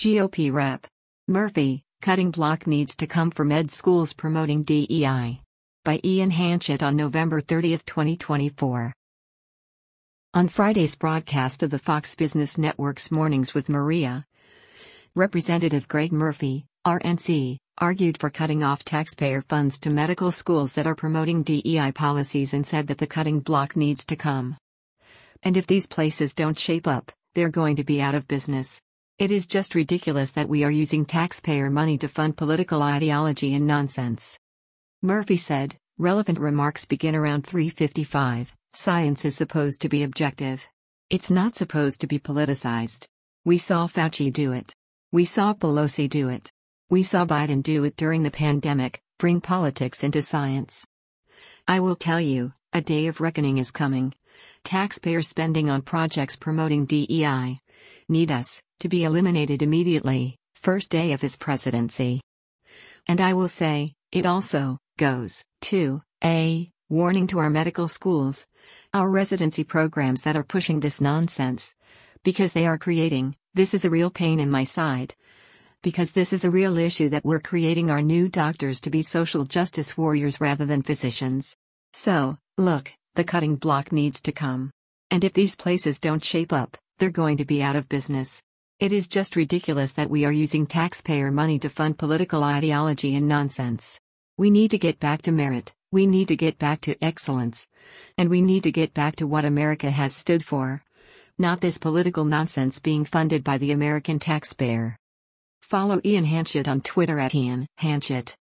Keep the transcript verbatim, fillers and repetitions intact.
G O P Rep. Murphy, cutting block needs to come from ed schools promoting D E I. By Ian Hanchett on November thirtieth, twenty twenty-four. On Friday's broadcast of the Fox Business Network's Mornings with Maria, Representative Greg Murphy, R N C, argued for cutting off taxpayer funds to medical schools that are promoting D E I policies and said that the cutting block needs to come. And if these places don't shape up, they're going to be out of business. It is just ridiculous that we are using taxpayer money to fund political ideology and nonsense. Murphy said, relevant remarks begin around three fifty-five. Science is supposed to be objective. It's not supposed to be politicized. We saw Fauci do it. We saw Pelosi do it. We saw Biden do it during the pandemic, bring politics into science. I will tell you, a day of reckoning is coming. Taxpayer spending on projects promoting D E I need us to be eliminated immediately, first day of his presidency. And I will say, it also goes to a warning to our medical schools, our residency programs that are pushing this nonsense. Because they are creating, this is a real pain in my side. Because this is a real issue that we're creating our new doctors to be social justice warriors rather than physicians. So, look, the cutting block needs to come. And if these places don't shape up, they're going to be out of business. It is just ridiculous that we are using taxpayer money to fund political ideology and nonsense. We need to get back to merit, we need to get back to excellence. And we need to get back to what America has stood for. Not this political nonsense being funded by the American taxpayer. Follow Ian Hanchett on Twitter at Ian Hanchett.